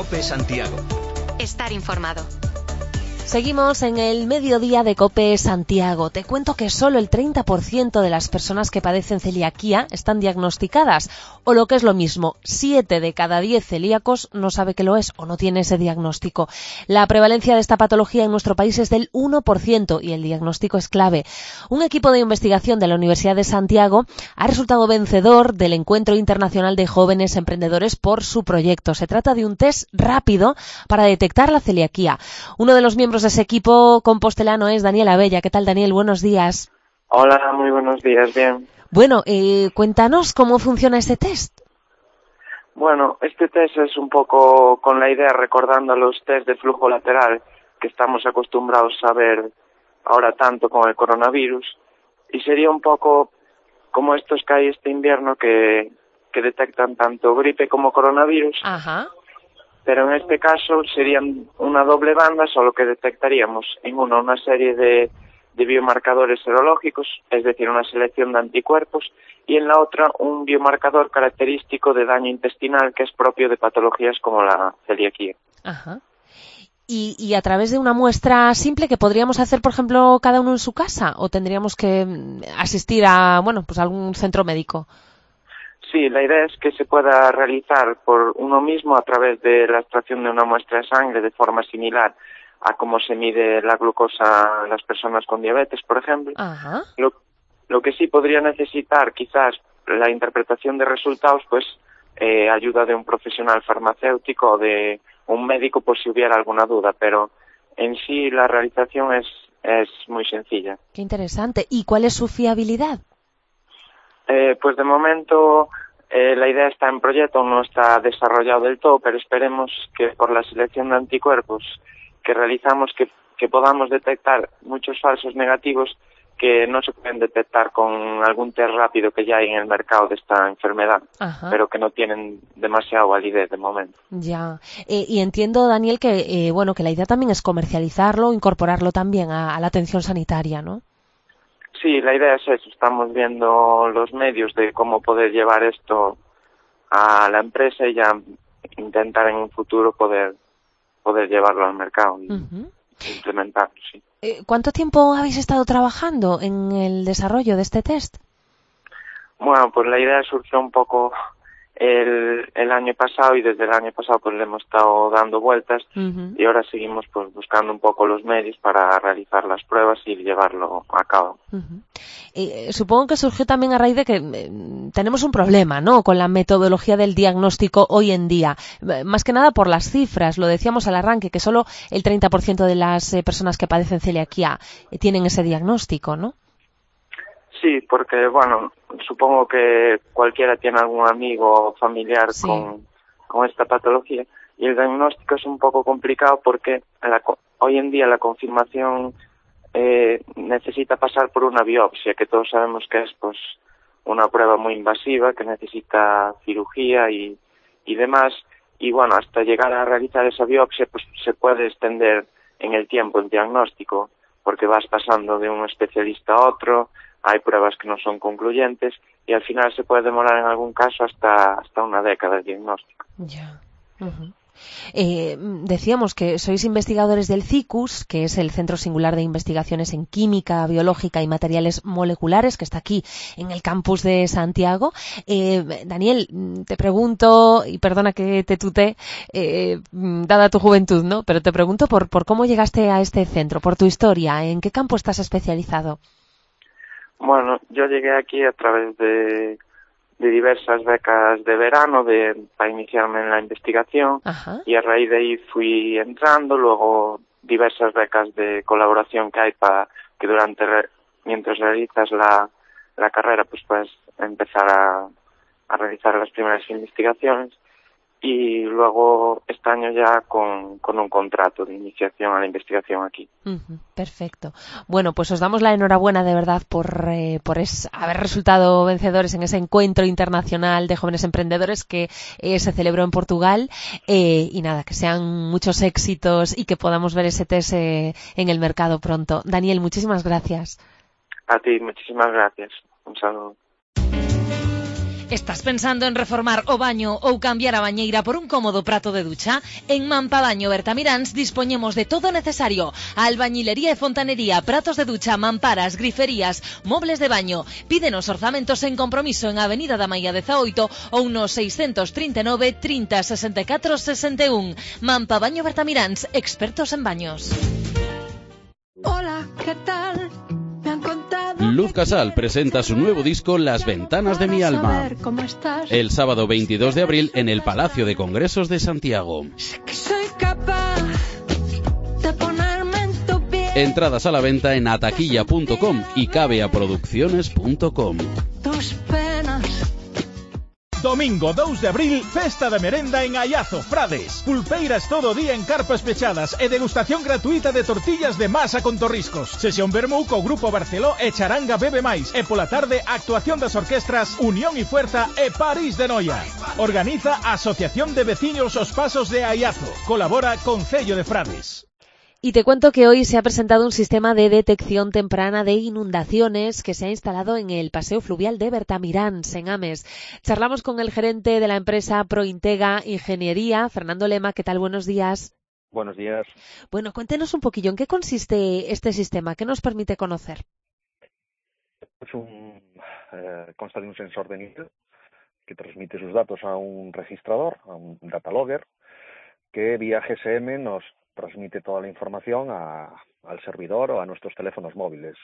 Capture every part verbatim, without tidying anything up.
COPE Santiago. Estar informado. Seguimos en el mediodía de COPE Santiago. Te cuento que solo el treinta por ciento de las personas que padecen celiaquía están diagnosticadas, o lo que es lo mismo, siete de cada diez celíacos no sabe que lo es o no tiene ese diagnóstico. La prevalencia de esta patología en nuestro país es del uno por ciento y el diagnóstico es clave. Un equipo de investigación de la Universidad de Santiago ha resultado vencedor del Encuentro Internacional de Jóvenes Emprendedores por su proyecto. Se trata de un test rápido para detectar la celiaquía. Uno de los miembros de ese equipo compostelano es Daniel Abella. ¿Qué tal, Daniel? Buenos días. Hola, muy buenos días, bien. Bueno, eh, cuéntanos cómo funciona este test. Bueno, este test es un poco con la idea recordando los test de flujo lateral que estamos acostumbrados a ver ahora tanto con el coronavirus, y sería un poco como estos que hay este invierno que, que detectan tanto gripe como coronavirus. Ajá. Pero en este caso serían una doble banda, solo que detectaríamos en uno una serie de, de biomarcadores serológicos, es decir, una selección de anticuerpos, y en la otra un biomarcador característico de daño intestinal que es propio de patologías como la celiaquía. Ajá. Y, y a través de una muestra simple que podríamos hacer, por ejemplo, cada uno en su casa, o tendríamos que asistir a, bueno, pues a algún centro médico. Sí, la idea es que se pueda realizar por uno mismo a través de la extracción de una muestra de sangre de forma similar a cómo se mide la glucosa en las personas con diabetes, por ejemplo. Ajá. Lo, lo que sí podría necesitar quizás la interpretación de resultados, pues eh, ayuda de un profesional farmacéutico o de un médico por si hubiera alguna duda, pero en sí la realización es, es muy sencilla. Qué interesante. ¿Y cuál es su fiabilidad? Eh, pues de momento eh, la idea está en proyecto, no está desarrollado del todo, pero esperemos que por la selección de anticuerpos que realizamos que, que podamos detectar muchos falsos negativos que no se pueden detectar con algún test rápido que ya hay en el mercado de esta enfermedad. Ajá. Pero que no tienen demasiada validez de momento. Ya. Eh, y entiendo, Daniel, que eh, bueno que la idea también es comercializarlo, incorporarlo también a, a la atención sanitaria, ¿no? Sí, la idea es eso. Estamos viendo los medios de cómo poder llevar esto a la empresa y ya intentar en un futuro poder poder llevarlo al mercado y uh-huh. implementarlo, sí. Eh, ¿Cuánto tiempo habéis estado trabajando en el desarrollo de este test? Bueno, pues la idea surgió un poco el, el año pasado y desde el año pasado pues le hemos estado dando vueltas uh-huh. y ahora seguimos pues buscando un poco los medios para realizar las pruebas y llevarlo a cabo. Uh-huh. Eh, supongo que surgió también a raíz de que eh, tenemos un problema, ¿no?, con la metodología del diagnóstico hoy en día, eh, más que nada por las cifras. Lo decíamos al arranque, que solo el treinta por ciento de las eh, personas que padecen celiaquía eh, tienen ese diagnóstico, ¿no? Sí, porque, bueno, supongo que cualquiera tiene algún amigo o familiar sí. con, con esta patología, y el diagnóstico es un poco complicado porque la, hoy en día la confirmación eh, necesita pasar por una biopsia, que todos sabemos que es pues una prueba muy invasiva, que necesita cirugía y, y demás, y bueno, hasta llegar a realizar esa biopsia pues se puede extender en el tiempo el diagnóstico, porque vas pasando de un especialista a otro, hay pruebas que no son concluyentes y al final se puede demorar en algún caso hasta hasta una década el diagnóstico. Ya. Uh-huh. Eh, decíamos que sois investigadores del CICUS, que es el Centro Singular de Investigaciones en Química, Biológica y Materiales Moleculares, que está aquí en el campus de Santiago. Eh, Daniel, te pregunto, y perdona que te tutee, eh, dada tu juventud, ¿no? Pero te pregunto por, por cómo llegaste a este centro, por tu historia, ¿en qué campo estás especializado? Bueno, yo llegué aquí a través de, de diversas becas de verano de, para iniciarme en la investigación. Ajá. Y a raíz de ahí fui entrando, luego diversas becas de colaboración que hay para que durante, mientras realizas la, la carrera, pues puedes empezar a, a realizar las primeras investigaciones. Y luego este año ya con, con un contrato de iniciación a la investigación aquí. Uh-huh, perfecto. Bueno, pues os damos la enhorabuena de verdad por, eh, por es, haber resultado vencedores en ese encuentro internacional de jóvenes emprendedores que eh, se celebró en Portugal. Eh, y nada, que sean muchos éxitos y que podamos ver ese test eh, en el mercado pronto. Daniel, muchísimas gracias. A ti, muchísimas gracias. Un saludo. Estás pensando en reformar o baño ou cambiar a bañeira por un cómodo prato de ducha? En Mampabaño Bertamiráns dispoñemos de todo o necesario: albañilería e fontanería, pratos de ducha, mamparas, griferías, mobles de baño. Pídenos orzamentos en compromiso en Avenida da Maia dezaoito ou no seiscentos trinta e nove, trinta, sesenta e catro, sesenta e un. Mampabaño Bertamiráns, expertos en baños. Hola, ¿qué tal? Me han contado... Luz Casal presenta su nuevo disco Las Ventanas de mi Alma. El sábado veintidós de abril en el Palacio de Congresos de Santiago. Que soy capaz de ponerme en tu piel. Entradas a la venta en ataquilla punto com y cabeaproducciones punto com. Tus penas. Domingo dous de abril, festa de merenda en Ayazo, Frades. Pulpeiras todo o día en carpas pechadas e degustación gratuita de tortillas de masa con torriscos. Sesión vermú co Grupo Barceló e Charanga Bebe Mais. E pola tarde, actuación das orquestras Unión y Fuerza e París de Noia. Organiza a Asociación de Veciños Os Pasos de Ayazo. Colabora Concello de Frades. Y te cuento que hoy se ha presentado un sistema de detección temprana de inundaciones que se ha instalado en el paseo fluvial de Bertamiráns, en Ames. Charlamos con el gerente de la empresa Prointega Ingeniería, Fernando Lema. ¿Qué tal? Buenos días. Buenos días. Bueno, cuéntenos un poquillo, ¿en qué consiste este sistema? ¿Qué nos permite conocer? Es un, eh, consta de un sensor de nivel que transmite sus datos a un registrador, a un data logger, que vía G S M nos transmite toda la información a, al servidor o a nuestros teléfonos móviles.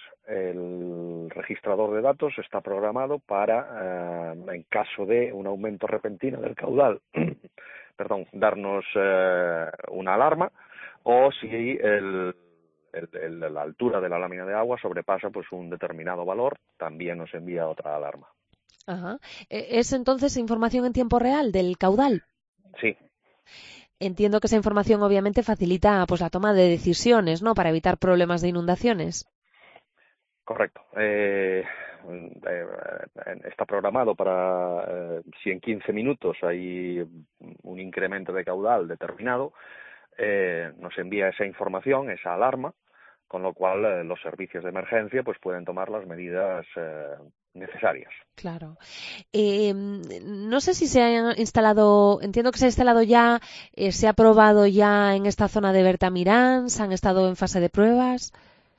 El registrador de datos está programado para, eh, en caso de un aumento repentino del caudal, perdón, darnos eh, una alarma, o si el, el, el, la altura de la lámina de agua sobrepasa pues un determinado valor, también nos envía otra alarma. Ajá. ¿Es entonces información en tiempo real del caudal? Sí. Entiendo que esa información obviamente facilita pues la toma de decisiones, ¿no?, para evitar problemas de inundaciones. Correcto. Eh, eh, está programado para, eh, si en quince minutos hay un incremento de caudal determinado, eh, nos envía esa información, esa alarma, con lo cual eh, los servicios de emergencia pues pueden tomar las medidas eh, necesarias. Claro. Eh, no sé si se ha instalado, entiendo que se ha instalado ya, eh, se ha probado ya en esta zona de Bertamiráns, han estado en fase de pruebas.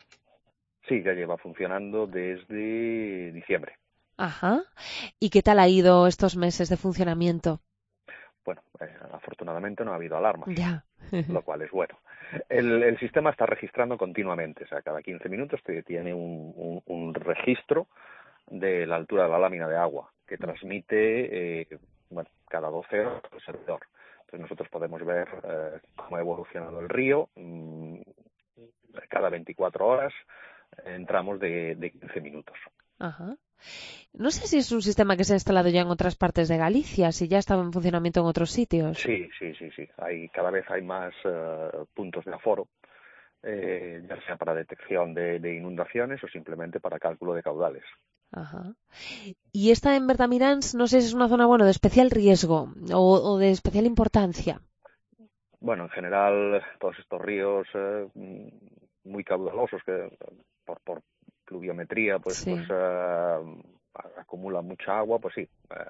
Sí, ya lleva funcionando desde diciembre. Ajá. ¿Y qué tal ha ido estos meses de funcionamiento? Bueno, eh, afortunadamente no ha habido alarmas, ya. Lo cual es bueno. El, el sistema está registrando continuamente, o sea, cada quince minutos tiene un, un, un registro de la altura de la lámina de agua, que transmite eh, bueno, cada doce horas al servidor. Entonces nosotros podemos ver eh, cómo ha evolucionado el río. Mmm, cada veinticuatro horas eh, entramos de, de quince minutos. Ajá. No sé si es un sistema que se ha instalado ya en otras partes de Galicia, si ya estaba en funcionamiento en otros sitios. Sí, sí, sí, sí. Hay, cada vez hay más uh, puntos de aforo, eh, ya sea para detección de, de inundaciones o simplemente para cálculo de caudales. Ajá. Y esta en Bertamiráns, no sé si es una zona, bueno, de especial riesgo o, o de especial importancia. Bueno, en general, todos estos ríos eh, muy caudalosos que por, por pluviometría pues, sí. pues uh, acumulan mucha agua, pues sí.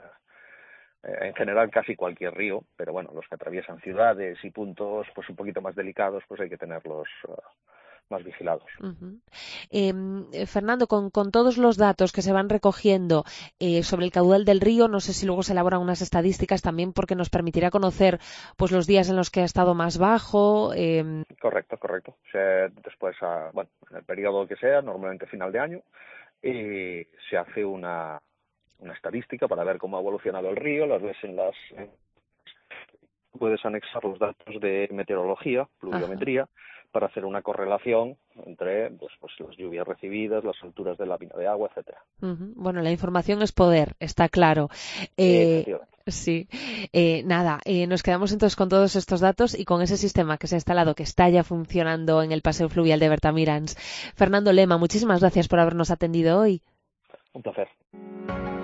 Uh, en general casi cualquier río, pero bueno, los que atraviesan ciudades y puntos pues un poquito más delicados, pues hay que tenerlos uh, más vigilados. Uh-huh. eh, Fernando, con, con todos los datos que se van recogiendo eh, sobre el caudal del río, no sé si luego se elaboran unas estadísticas también porque nos permitirá conocer pues los días en los que ha estado más bajo. Eh... Correcto, correcto. O sea, después, a, bueno, en el periodo que sea, normalmente final de año, eh, se hace una, una estadística para ver cómo ha evolucionado el río, las ves en las... Eh, puedes anexar los datos de meteorología, pluviometría, Ajá. para hacer una correlación entre pues, pues las lluvias recibidas, las alturas de lámina de agua, etcétera. Uh-huh. Bueno, la información es poder, está claro. Eh, sí. Eh, nada, eh, nos quedamos entonces con todos estos datos y con ese sistema que se ha instalado, que está ya funcionando en el paseo fluvial de Bertamiráns. Fernando Lema, muchísimas gracias por habernos atendido hoy. Un placer.